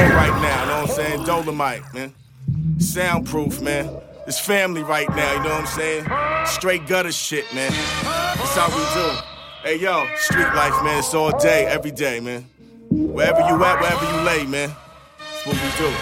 on right now, you know what I'm saying? Dolomite, man. Soundproof, man. It's family right now, you know what I'm saying? Straight gutter shit, man. That's how we do. Hey, yo, street life, man. It's all day, every day, man. Wherever you at, wherever you lay, man. That's what we do.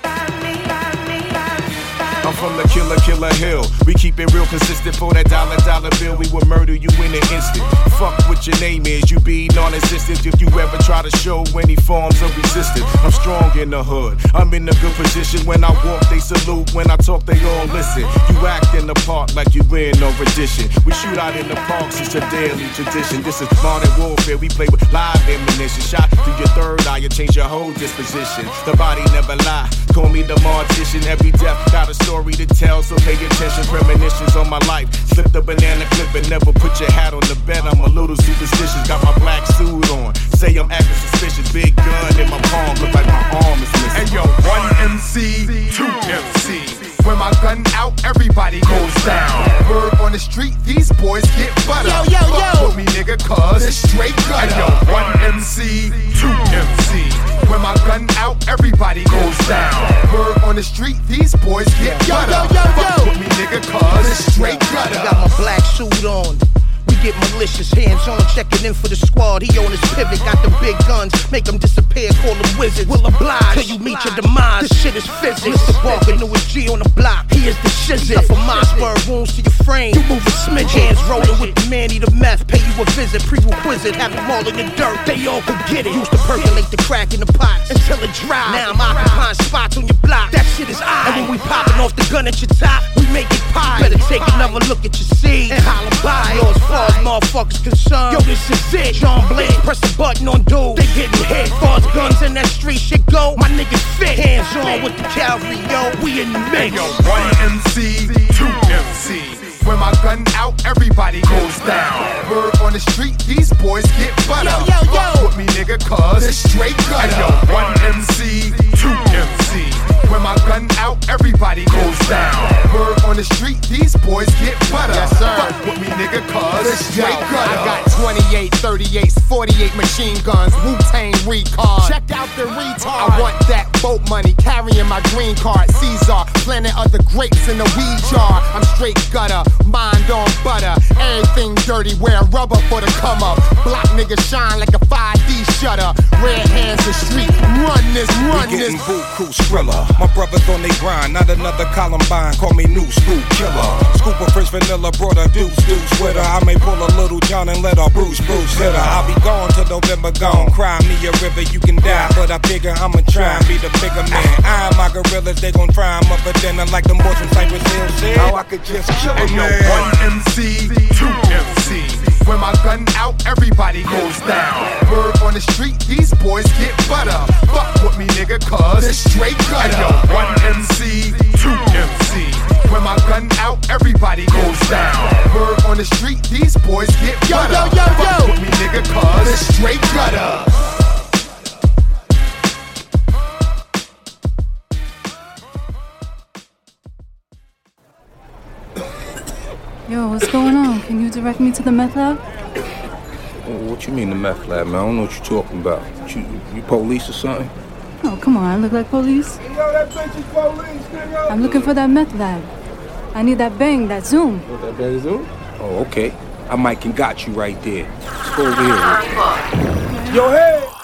I'm from the killer hill. We keep it real consistent for that dollar bill. We will murder you in an instant. Fuck what your name is, you be non-existent if you ever try to show any forms of resistance. I'm strong in the hood, I'm in a good position. When I walk, they salute. When I talk, they all listen. You act in the park like you in no rendition. We shoot out in the parks, it's a daily tradition. This is modern warfare, we play with live ammunition. Shot through your third eye, you change your whole disposition. The body never lie, call me the mortician. Every death got a story to tell, so pay attention. Premonitions on my life. Slip the banana clip and never put your hat on the bed. I'm a little superstitious. Got my black suit on. Say I'm acting suspicious. Big gun in my palm. Look like my arm is missing. Hey yo, 1 MC, 2 MC. When my gun out, everybody goes down. Word on the street, these boys get butter. Yo. Fuck with me, nigga, cuz it's straight gutter. Hey yo, 1 MC, 2 MC. When my gun out, everybody goes down. Word on the street, these boys get butter. Fuck with me, nigga, cuz it's straight gutter. Got my black suit on. We get malicious, hands on, checking in for the squad. He on his pivot, got them big guns, make them disappear, call them wizards. We'll oblige till you meet your demise. This shit is physics. Mr. Walker, newest G on the block. He is the shizzit. Got for Mossberg wounds to your frame. You move a smidge, hands rolling with the man, eat a meth. Pay you a visit, prerequisite, have them all in the dirt. They all could get it. Used to percolate the crack in the pot until it dry. Now I'm occupying spots on your block. That shit is I. And when we popping off the gun at your top, we make it pie. Better take another look at your seed and holler by. Yours far as motherfuckers concerned. Yo, this is it. John Blade, press a button on dudes. They getting hit. Far as guns in that street shit go, my niggas fit. Hands on with the cavalry, yo. We in the mix. Yo, 1 MC, 2 MC. When my gun out, everybody goes down. Word on the street, these boys get butter. Yo. Fuck with me, nigga, cuz it's straight gutter. Hey, yo, 1 MC, 2 MC. When my gun out, everybody goes down. Word on the street, these boys get butter. Yes, sir. Fuck with me, nigga, cuz it's straight gutter. I got 28, 38s, 48 machine guns, Wu-Tang recon. Check out the retard. I want that boat money, carrying my green card. Caesar, planting other grapes in the weed jar. I'm straight gutter, mind on butter. Everything dirty, wear rubber for the come up. Block niggas shine like a 5D shutter. Red hands the street, run this. We getting buku Skrilla. My brothers on they grind, not another Columbine. Call me new school killer. Scoop of French vanilla, brought a deuce with her. I may pull a little John and let her Bruce hit her. I'll be gone till November gone. Cry me a river, you can die, but I figure I'ma try and be the bigger man. I am my gorillas, they gon' try 'em up for dinner like them boys from Cypress Hill said. How I could just kill 'em, Hey, yo, 1 MC, 2 MC. When my gun out, everybody goes down. Word on the street, these boys get butter. Fuck with me, nigga, cuz it's straight gutter. Hey, yo, 1 MC, 2 MC. When my gun out, everybody goes down. Word on the street, these boys get butter. Fuck with me, nigga, cuz it's straight gutter. Yo, what's going on? Can you direct me to the meth lab? What you mean the meth lab, man? I don't know what you're talking about. You police or something? Oh, come on, I look like police. Yo, that bitch is police, nigga. I'm looking for that meth lab. I need that bang, that zoom. That bang zoom? Oh, okay. I might can got you right there. Let's go over here. Yo, hey!